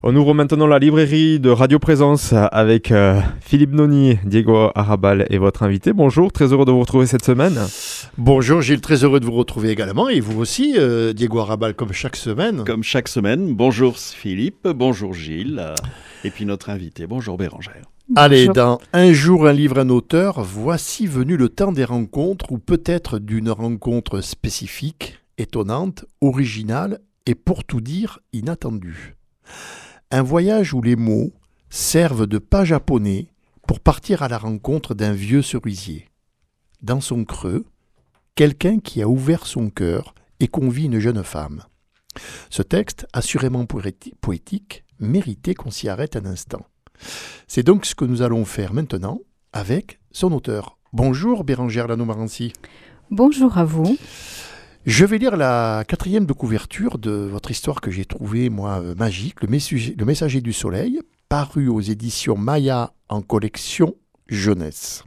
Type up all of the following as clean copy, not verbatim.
On ouvre maintenant la librairie de Radio Présence avec Philippe Noni, Diego Arrabal et votre invité. Bonjour, très heureux de vous retrouver cette semaine. Bonjour Gilles, très heureux de vous retrouver également et vous aussi Diego Arrabal comme chaque semaine. Comme chaque semaine, bonjour Philippe, bonjour Gilles et puis notre invité, bonjour Bérangère. Allez, dans Un jour, un livre, un auteur, voici venu le temps des rencontres ou peut-être d'une rencontre spécifique, étonnante, originale et pour tout dire inattendue. Un voyage où les mots servent de pas japonais pour partir à la rencontre d'un vieux cerisier. Dans son creux, quelqu'un qui a ouvert son cœur et convie une jeune femme. Ce texte, assurément poétique, méritait qu'on s'y arrête un instant. C'est donc ce que nous allons faire maintenant avec son auteur. Bonjour Bérangère Lanomarancy. Bonjour à vous. Je vais lire la 4e de couverture de votre histoire que j'ai trouvée, moi, magique, Le Messager du Soleil, paru aux éditions Maya en collection jeunesse.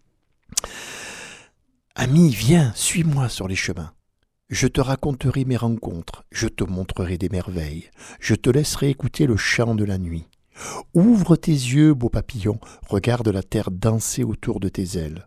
Ami, viens, suis-moi sur les chemins. Je te raconterai mes rencontres, je te montrerai des merveilles, je te laisserai écouter le chant de la nuit. Ouvre tes yeux, beau papillon, regarde la terre danser autour de tes ailes.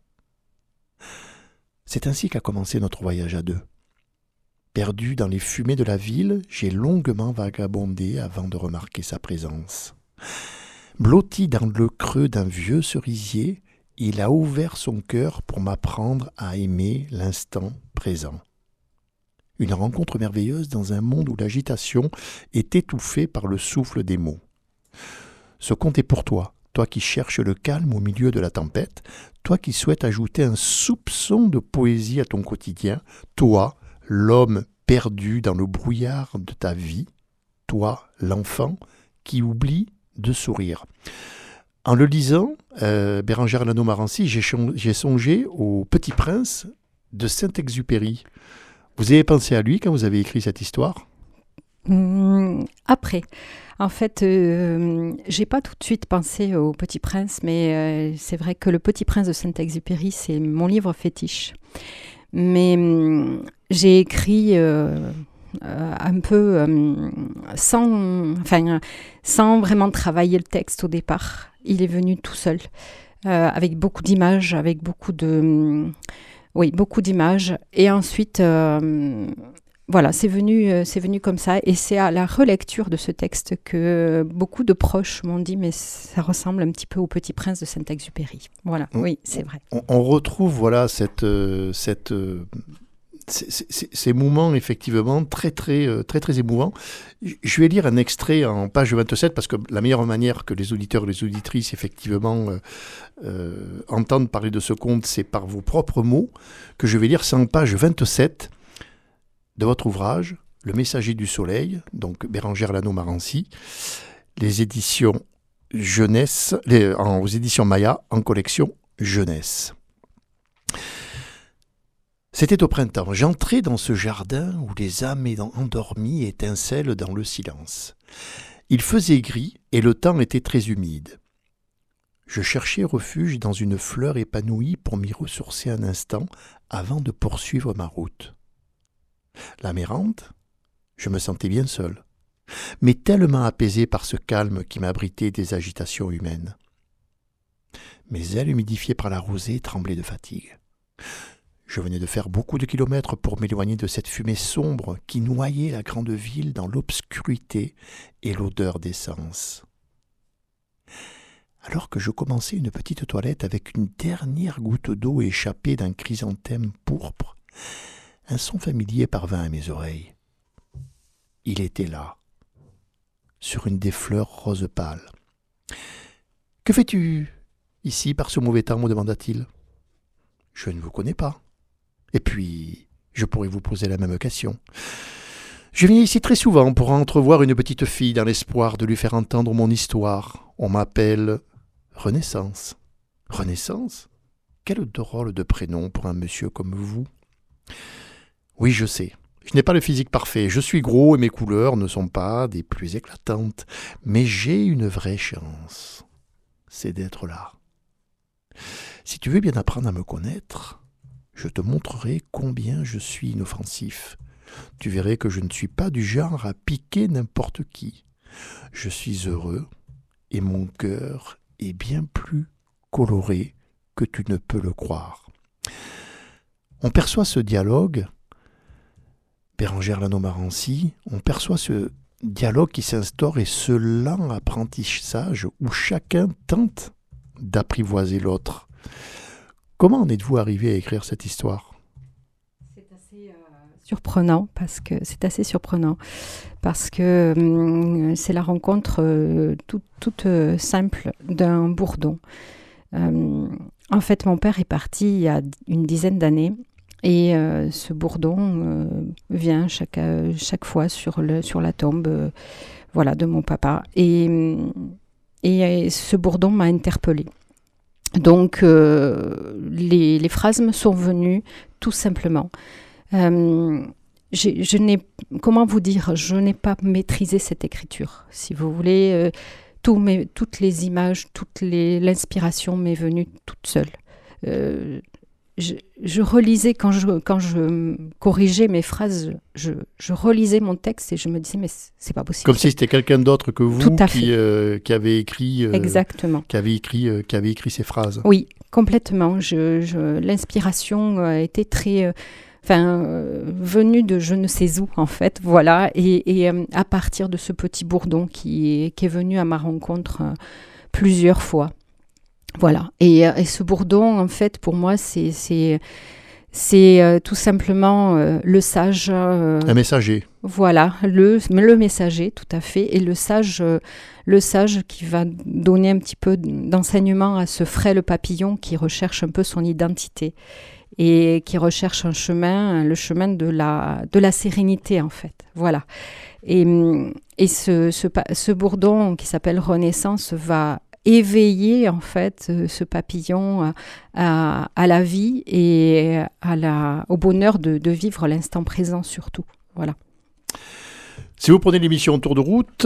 C'est ainsi qu'a commencé notre voyage à deux. Perdu dans les fumées de la ville, j'ai longuement vagabondé avant de remarquer sa présence. Blotti dans le creux d'un vieux cerisier, il a ouvert son cœur pour m'apprendre à aimer l'instant présent. Une rencontre merveilleuse dans un monde où l'agitation est étouffée par le souffle des mots. Ce conte est pour toi, toi qui cherches le calme au milieu de la tempête, toi qui souhaites ajouter un soupçon de poésie à ton quotidien, toi, l'homme perdu dans le brouillard de ta vie, toi, l'enfant qui oublie de sourire. En le lisant, Bérangère Lanomarancy, j'ai songé au Petit Prince de Saint-Exupéry. Vous avez pensé à lui quand vous avez écrit cette histoire ? Après. En fait, j'ai pas tout de suite pensé au Petit Prince, mais c'est vrai que Le Petit Prince de Saint-Exupéry, c'est mon livre fétiche. Mais j'ai écrit un peu sans vraiment travailler le texte au départ. Il est venu tout seul, avec beaucoup d'images, beaucoup d'images. Et ensuite, voilà, c'est venu comme ça. Et c'est à la relecture de ce texte que beaucoup de proches m'ont dit, mais ça ressemble un petit peu au Petit Prince de Saint-Exupéry. Voilà, oui, c'est vrai. On retrouve voilà ces moments effectivement très émouvants. Je vais lire un extrait en page 27 parce que la meilleure manière que les auditeurs et les auditrices effectivement entendent parler de ce conte, c'est par vos propres mots que je vais lire. C'est en page 27 de votre ouvrage, Le Messager du Soleil, donc Bérangère Lanomarancy, les éditions jeunesse, aux éditions Maya en collection jeunesse. C'était au printemps. J'entrais dans ce jardin où les âmes endormies étincellent dans le silence. Il faisait gris et le temps était très humide. Je cherchais refuge dans une fleur épanouie pour m'y ressourcer un instant avant de poursuivre ma route. La mérante, je me sentais bien seul, mais tellement apaisé par ce calme qui m'abritait des agitations humaines. Mes ailes humidifiées par la rosée tremblaient de fatigue. Je venais de faire beaucoup de kilomètres pour m'éloigner de cette fumée sombre qui noyait la grande ville dans l'obscurité et l'odeur d'essence. Alors que je commençais une petite toilette avec une dernière goutte d'eau échappée d'un chrysanthème pourpre, un son familier parvint à mes oreilles. Il était là, sur une des fleurs rose pâle. « Que fais-tu ici par ce mauvais temps ?» me demanda-t-il. « Je ne vous connais pas. Et puis, je pourrais vous poser la même question. Je viens ici très souvent pour entrevoir une petite fille dans l'espoir de lui faire entendre mon histoire. On m'appelle Renaissance. Renaissance ? Quel drôle de prénom pour un monsieur comme vous. Oui, je sais. Je n'ai pas le physique parfait. Je suis gros et mes couleurs ne sont pas des plus éclatantes. Mais j'ai une vraie chance. C'est d'être là. Si tu veux bien apprendre à me connaître, je te montrerai combien je suis inoffensif. Tu verrais que je ne suis pas du genre à piquer n'importe qui. Je suis heureux et mon cœur est bien plus coloré que tu ne peux le croire. On perçoit ce dialogue, Bérengère Lanomarancy, on perçoit ce dialogue qui s'instaure et ce lent apprentissage où chacun tente d'apprivoiser l'autre. Comment en êtes-vous arrivé à écrire cette histoire ? C'est assez surprenant parce que c'est la rencontre toute simple d'un bourdon. En fait, mon père est parti il y a une dizaine d'années et ce bourdon vient chaque fois sur la tombe de mon papa. Et ce bourdon m'a interpellée. Donc, les phrases me sont venues tout simplement. Comment vous dire, je n'ai pas maîtrisé cette écriture. Si vous voulez, toutes les images, l'inspiration m'est venue toute seule. Je relisais, quand je corrigeais mes phrases, je relisais mon texte et je me disais, mais c'est pas possible. Comme si c'était quelqu'un d'autre que vous qui avait écrit, exactement. qui avait écrit ces phrases. Oui, complètement. L'inspiration était très... venue de je ne sais où, en fait, voilà. Et à partir de ce petit bourdon qui est venu à ma rencontre plusieurs fois. Voilà. Et ce bourdon, en fait, pour moi, c'est tout simplement le sage. Un messager. Voilà, le messager, tout à fait. Et le sage qui va donner un petit peu d'enseignement à ce frêle papillon qui recherche un peu son identité et qui recherche le chemin de la sérénité, en fait. Voilà. Et ce bourdon qui s'appelle Renaissance va éveiller en fait ce papillon à la vie et au bonheur de vivre l'instant présent surtout. Voilà. Si vous prenez l'émission Tour de route,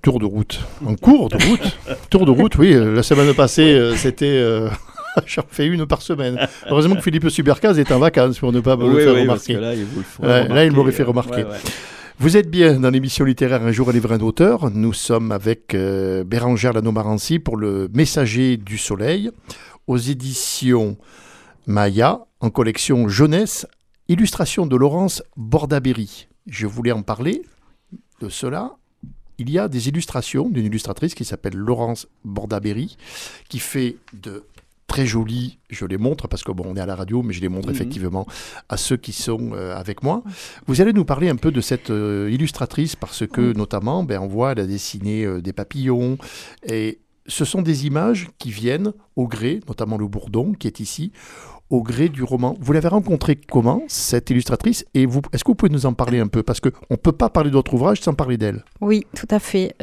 oui, la semaine passée c'était... J'en fais une par semaine. Heureusement que Philippe Subercaz est en vacances pour ne pas me le faire remarquer. Là, il m'aurait fait remarquer. Ouais. Vous êtes bien dans l'émission littéraire Un jour un livre, un auteur. Nous sommes avec Bérengère Lanomarancy pour Le Messager du Soleil, aux éditions Maya, en collection Jeunesse, illustration de Laurence Bordaberry. Je voulais en parler de cela. Il y a des illustrations d'une illustratrice qui s'appelle Laurence Bordaberry, qui fait de très jolies, je les montre parce on est à la radio, mais je les montre effectivement à ceux qui sont avec moi. Vous allez nous parler un peu de cette illustratrice parce que notamment, on voit, elle a dessiné des papillons et ce sont des images qui viennent au gré, notamment le bourdon qui est ici, au gré du roman. Vous l'avez rencontrée comment, cette illustratrice, et est-ce que vous pouvez nous en parler un peu? Parce qu'on ne peut pas parler d'autres ouvrages sans parler d'elle. Oui, tout à fait.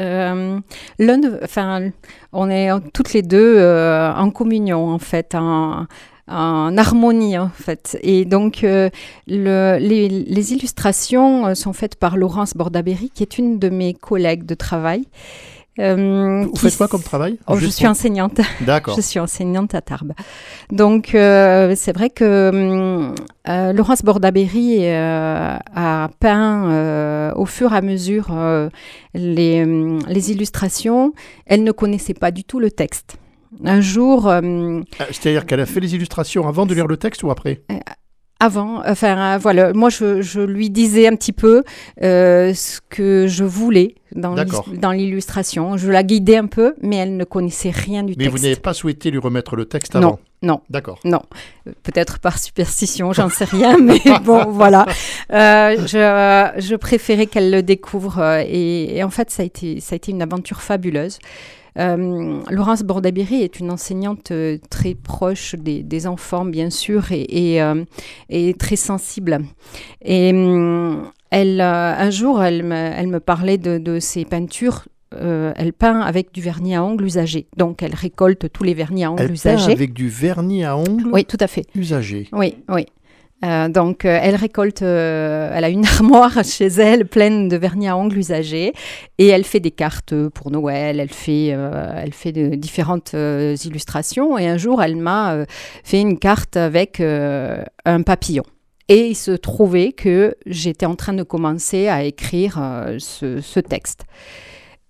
On est toutes les deux en communion, en fait, en harmonie, en fait. Et donc, les illustrations sont faites par Laurence Bordaberry, qui est une de mes collègues de travail. Vous faites quoi comme travail? Je suis enseignante. D'accord. Je suis enseignante à Tarbes. Donc, c'est vrai que Laurence Bordaberry a peint au fur et à mesure les illustrations. Elle ne connaissait pas du tout le texte. Un jour... C'est-à-dire qu'elle a fait les illustrations avant de lire le texte ou après? Avant, voilà, moi je lui disais un petit peu ce que je voulais dans l'illustration. Je la guidais un peu, mais elle ne connaissait rien du texte. Mais vous n'avez pas souhaité lui remettre le texte avant? Non. D'accord. Non, peut-être par superstition, j'en sais rien, mais bon, voilà. Je préférais qu'elle le découvre et en fait, ça a été une aventure fabuleuse. Laurence Bordaberry est une enseignante très proche des enfants, bien sûr, et très sensible. Et un jour, elle me parlait de ses peintures. Elle peint avec du vernis à ongles usagé. Donc, elle récolte tous les vernis à ongles usagés. Elle peint avec du vernis à ongles? Oui, tout à fait. Usagé. Oui. Donc, elle récolte, elle a une armoire chez elle pleine de vernis à ongles usagés et elle fait des cartes pour Noël, elle fait de différentes illustrations et un jour, elle m'a fait une carte avec un papillon. Et il se trouvait que j'étais en train de commencer à écrire ce texte.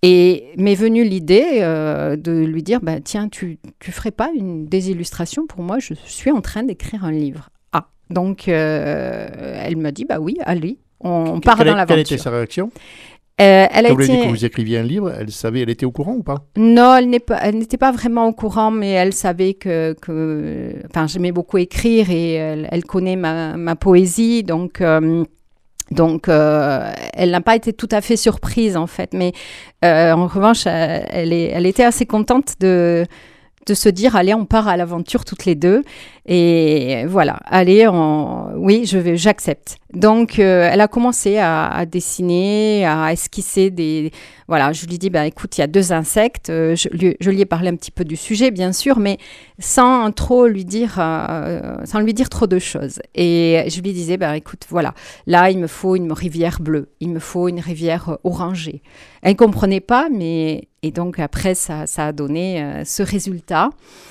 Et m'est venue l'idée de lui dire, tiens, tu ferais pas des illustrations pour moi, je suis en train d'écrire un livre. Ah, donc elle m'a dit, oui, allez, on part dans l'aventure. Quelle était sa réaction ? Elle Quand vous lui avez dit que vous écriviez un livre, elle était au courant ou pas ? Non, elle n'était pas vraiment au courant, mais elle savait que j'aimais beaucoup écrire et elle connaît ma poésie, donc elle n'a pas été tout à fait surprise en fait, mais en revanche, elle était assez contente de se dire, allez, on part à l'aventure toutes les deux. Et voilà, allez, oui, j'accepte. Donc, elle a commencé à dessiner, à esquisser Voilà, je lui dis, écoute, il y a 2 insectes. Je lui ai parlé un petit peu du sujet, bien sûr, mais sans lui dire trop de choses. Et je lui disais, écoute, voilà, là, il me faut une rivière bleue, il me faut une rivière orangée. Elle ne comprenait pas, et donc après, ça a donné ce résultat.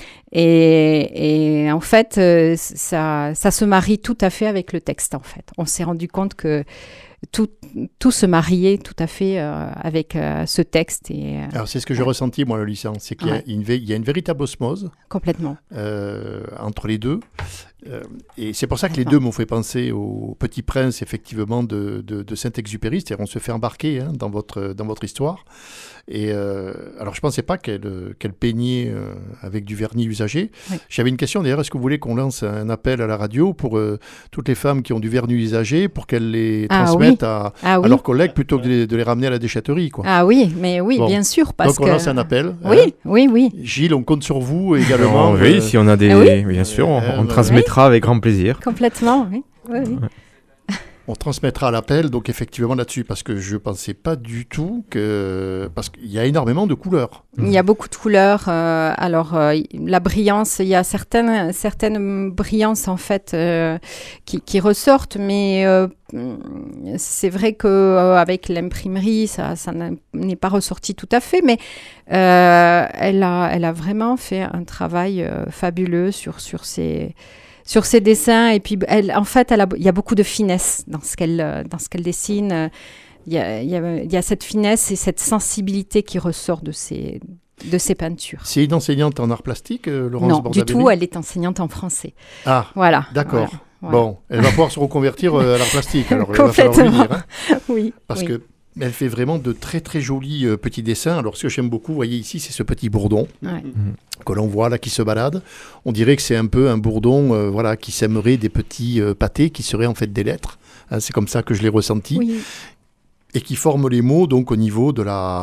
Et en fait, ça se marie tout à fait avec le texte, en fait. On s'est rendu compte que tout se mariait tout à fait avec ce texte. Alors, c'est ce que j'ai ressenti, moi, le lisant. C'est qu'il y a une véritable osmose. Complètement. Entre les deux. Et c'est pour ça que les deux m'ont fait penser au Petit Prince, effectivement, de Saint-Exupéry. C'est-à-dire, on se fait embarquer dans votre histoire. Et alors, je ne pensais pas qu'elle peignait avec du vernis usagé. Oui. J'avais une question, d'ailleurs. Est-ce que vous voulez qu'on lance un appel à la radio pour toutes les femmes qui ont du vernis usagé, pour qu'elles les transmettent à leurs collègues plutôt que de les ramener à la déchetterie, quoi. Ah oui, mais oui, bon. Bien sûr. Donc, on lance un appel. Oui. Gilles, on compte sur vous également. Oui, si on a bien sûr, on transmettra avec grand plaisir. Complètement, oui. On transmettra l'appel, donc effectivement là-dessus, parce que je ne pensais pas du tout parce qu'il y a énormément de couleurs. Il y a beaucoup de couleurs. La brillance, il y a certaines brillances en fait qui ressortent, mais c'est vrai qu'avec l'imprimerie, ça n'est pas ressorti tout à fait, mais elle a vraiment fait un travail fabuleux sur ses dessins, et puis il y a beaucoup de finesse dans ce qu'elle dessine. Il y a cette finesse et cette sensibilité qui ressort de ses peintures. C'est une enseignante en art plastique, Laurence Bordabelli ? Non, du tout, elle est enseignante en français. Ah, voilà. D'accord. Voilà. Bon, elle va pouvoir se reconvertir à l'art plastique, alors il va falloir lui dire. Hein. Oui. Parce que elle fait vraiment de très très jolis petits dessins. Alors ce que j'aime beaucoup, vous voyez ici, c'est ce petit bourdon que l'on voit là qui se balade. On dirait que c'est un peu un bourdon qui sèmerait des petits pâtés qui seraient en fait des lettres. Hein, c'est comme ça que je l'ai ressenti. Oui. Et qui forment les mots donc au niveau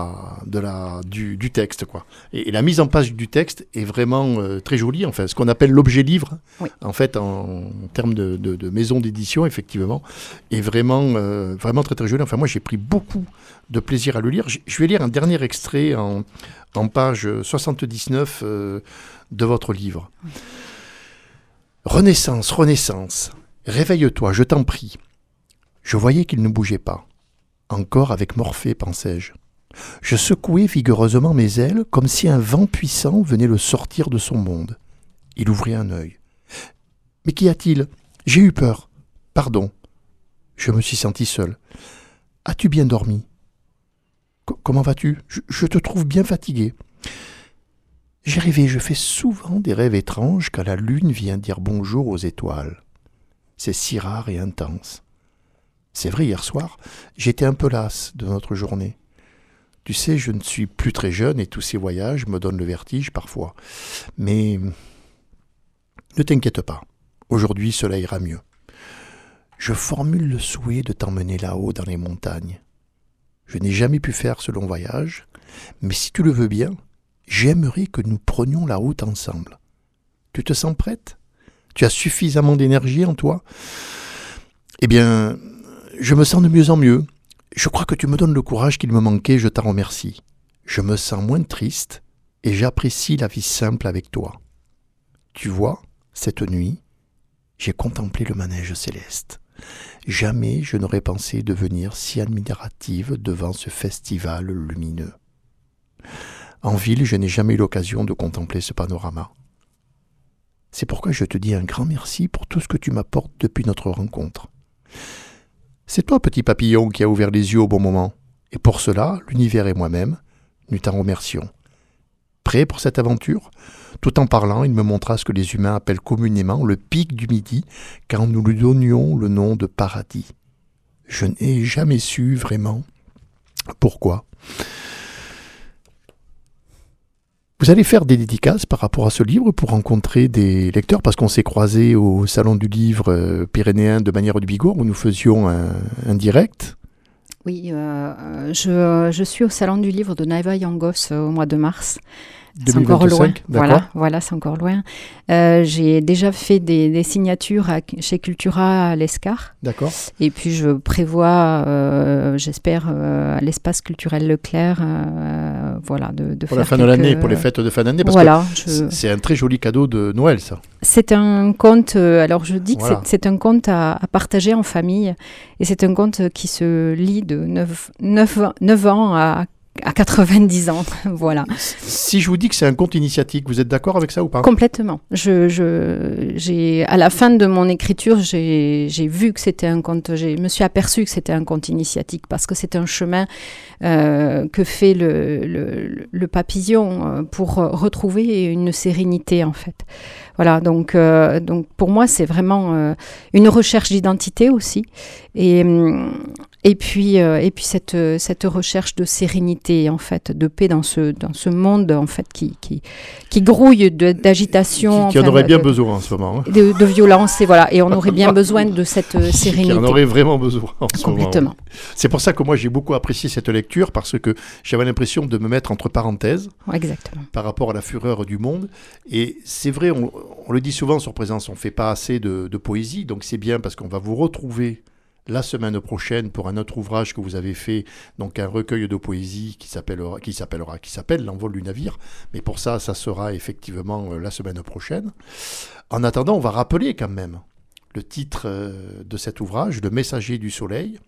du texte, quoi. Et la mise en page du texte est vraiment très jolie. Enfin, ce qu'on appelle l'objet livre, en fait, en termes de maison d'édition, effectivement, est vraiment très très joli. Enfin, moi, j'ai pris beaucoup de plaisir à le lire. Je vais lire un dernier extrait en page 79 de votre livre. Oui. Renaissance, Renaissance, réveille-toi, je t'en prie. Je voyais qu'il ne bougeait pas. Encore avec Morphée, pensais-je. Je secouais vigoureusement mes ailes, comme si un vent puissant venait le sortir de son monde. Il ouvrit un œil. « Mais qu'y a-t-il ? J'ai eu peur. Pardon. » Je me suis senti seul. « As-tu bien dormi ? Comment vas-tu ? Je te trouve bien fatigué. » J'ai rêvé, je fais souvent des rêves étranges quand la lune vient dire bonjour aux étoiles. C'est si rare et intense. C'est vrai, hier soir, j'étais un peu lasse de notre journée. Tu sais, je ne suis plus très jeune et tous ces voyages me donnent le vertige parfois. Mais ne t'inquiète pas, aujourd'hui cela ira mieux. Je formule le souhait de t'emmener là-haut dans les montagnes. Je n'ai jamais pu faire ce long voyage, mais si tu le veux bien, j'aimerais que nous prenions la route ensemble. Tu te sens prête ? Tu as suffisamment d'énergie en toi ? Eh bien, je me sens de mieux en mieux. Je crois que tu me donnes le courage qu'il me manquait, je t'en remercie. Je me sens moins triste et j'apprécie la vie simple avec toi. Tu vois, cette nuit, j'ai contemplé le manège céleste. Jamais je n'aurais pensé devenir si admirative devant ce festival lumineux. En ville, je n'ai jamais eu l'occasion de contempler ce panorama. C'est pourquoi je te dis un grand merci pour tout ce que tu m'apportes depuis notre rencontre. C'est toi, petit papillon, qui a ouvert les yeux au bon moment. Et pour cela, l'univers et moi-même, nous t'en remercions. Prêt pour cette aventure ? Tout en parlant, il me montra ce que les humains appellent communément le pic du Midi, quand nous lui donnions le nom de paradis. Je n'ai jamais su vraiment pourquoi. Vous allez faire des dédicaces par rapport à ce livre pour rencontrer des lecteurs, parce qu'on s'est croisés au Salon du Livre pyrénéen de Bagnères du Bigorre, où nous faisions un direct. Oui, je suis au Salon du Livre de Naiva Yangos au mois de mars. 2025, c'est encore loin. d'accord. Voilà, c'est encore loin. J'ai déjà fait des signatures chez Cultura à l'Escar. D'accord. Et puis je prévois, j'espère, à l'espace culturel Leclerc, voilà, de Pour faire la fin de l'année, pour les fêtes de fin d'année, parce voilà, que c'est un très joli cadeau de Noël, ça. C'est un conte, alors je dis que Voilà. c'est un conte à partager en famille, et c'est un conte qui se lit de 9 ans à 90 ans, voilà. Si je vous dis que c'est un conte initiatique, vous êtes d'accord avec ça ou pas ? Complètement. À la fin de mon écriture, j'ai vu que c'était un conte, je me suis aperçue que c'était un conte initiatique, parce que c'est un chemin que fait le papillon pour retrouver une sérénité, en fait. Voilà, donc pour moi, c'est vraiment une recherche d'identité aussi. Et puis cette recherche de sérénité, en fait, de paix dans ce monde, en fait, qui grouille d'agitation. Qui en aurait bien besoin en ce moment. Hein. De violence, et voilà. Et on aurait bien besoin de cette sérénité. Qui en aurait vraiment besoin en ce moment. Complètement. C'est pour ça que moi, j'ai beaucoup apprécié cette lecture, parce que j'avais l'impression de me mettre entre parenthèses. Exactement. Par rapport à la fureur du monde. Et c'est vrai, on le dit souvent sur Présence, on ne fait pas assez de poésie, donc c'est bien parce qu'on va vous retrouver la semaine prochaine pour un autre ouvrage que vous avez fait, donc un recueil de poésie qui s'appelle L'envol du navire. Mais pour ça sera effectivement la semaine prochaine. En attendant, on va rappeler quand même le titre de cet ouvrage, Le Messager du Soleil,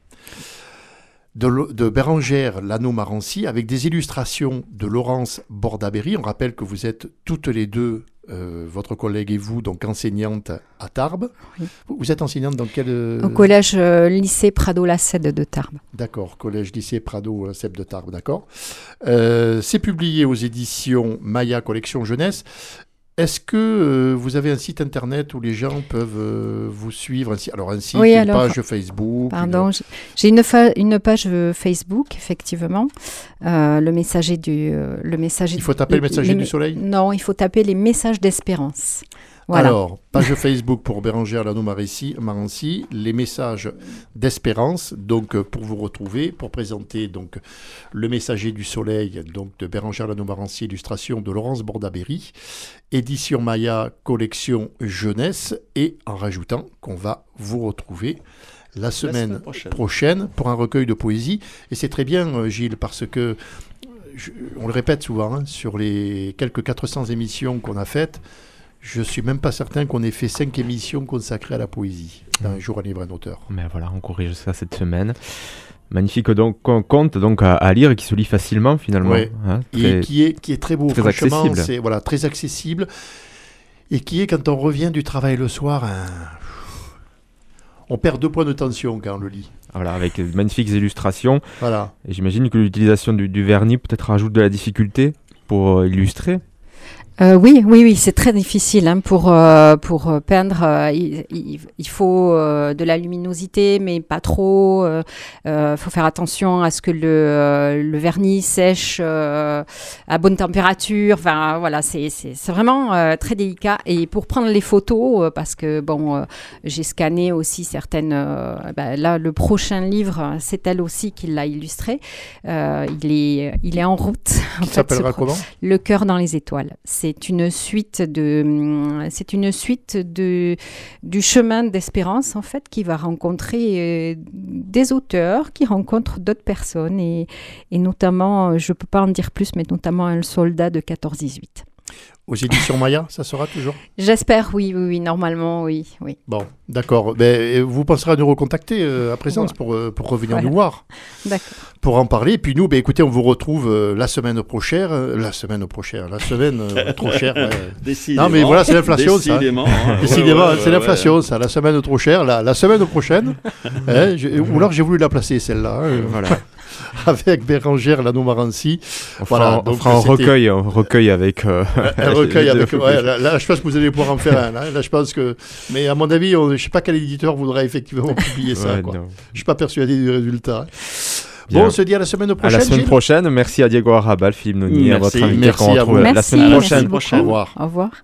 de Bérengère Lano-Marancy, avec des illustrations de Laurence Bordaberry. On rappelle que vous êtes toutes les deux, votre collègue et vous, donc enseignantes à Tarbes. Oui. Vous êtes enseignante dans quel... Au collège lycée Prado-Lacède de Tarbes. D'accord, collège lycée Prado-Lacède de Tarbes, d'accord. C'est publié aux éditions Maya Collection Jeunesse. Est-ce que vous avez un site internet où les gens peuvent vous suivre ? Alors un site, oui, une page Facebook. Pardon, j'ai une page Facebook, effectivement. Le messager du... Il faut taper le messager du soleil ? Non, il faut taper les messages d'espérance. Voilà. Alors, page Facebook pour Bérengère Lano-Marancy, les messages d'espérance, donc pour vous retrouver, pour présenter donc Le Messager du Soleil, donc de Bérengère Lano-Marancy, illustration de Laurence Bordaberry, édition Maya, collection jeunesse, et en rajoutant qu'on va vous retrouver la semaine prochaine pour un recueil de poésie. Et c'est très bien, Gilles, parce que, on le répète souvent, hein, sur les quelques 400 émissions qu'on a faites, je ne suis même pas certain qu'on ait fait 5 émissions consacrées à la poésie dans Un jour un livre, un auteur. Mais voilà, on corrige ça cette semaine. Magnifique donc, conte donc à lire et qui se lit facilement finalement. Ouais. Hein, et qui est très beau, très franchement. accessible. C'est voilà, très accessible. Et qui est, quand on revient du travail le soir, on perd 2 points de tension quand on le lit. Voilà, avec de magnifiques illustrations. Voilà. Et j'imagine que l'utilisation du vernis peut-être rajoute de la difficulté pour illustrer. Oui, c'est très difficile hein, pour peindre. Il faut de la luminosité, mais pas trop. Faut faire attention à ce que le vernis sèche à bonne température. Enfin, voilà, c'est vraiment très délicat. Et pour prendre les photos, parce que bon, j'ai scanné aussi certaines. Là, le prochain livre, c'est elle aussi qui l'a illustré. Il est en route. Qui s'appellera comment ? Le cœur dans les étoiles. C'est une suite du chemin d'espérance en fait qui va rencontrer des auteurs qui rencontrent d'autres personnes et notamment, je peux pas en dire plus, mais notamment un soldat de 14-18. Aux éditions Maya, ça sera toujours ? J'espère, oui, normalement, oui. Bon, d'accord. Mais vous penserez à nous recontacter à Présence pour revenir nous voir. D'accord. Pour en parler. Et puis nous, écoutez, on vous retrouve la semaine trop chère. Décidément. Non, mais voilà, c'est l'inflation, ça. Décidément, c'est l'inflation, ça. La semaine trop chère, la semaine prochaine. Ou alors j'ai voulu la placer, celle-là. Voilà. avec Bérangère Lanomarancy. On Voilà, fera, on donc fera un recueil avec... un recueil avec... Ouais, là, je pense que vous allez pouvoir en faire un. Là, je pense que... Mais à mon avis, je ne sais pas quel éditeur voudra effectivement publier ça. Ouais, Quoi. non. Je ne suis pas persuadé du résultat. Bien. Bon, on se dit à la semaine À prochaine. la semaine Gilles. prochaine. Merci à Diego Arrabal, Philippe Noni, à Merci. votre invité Merci qu'on à retrouve vous. la Merci, semaine merci prochaine. beaucoup. Au revoir. Au revoir.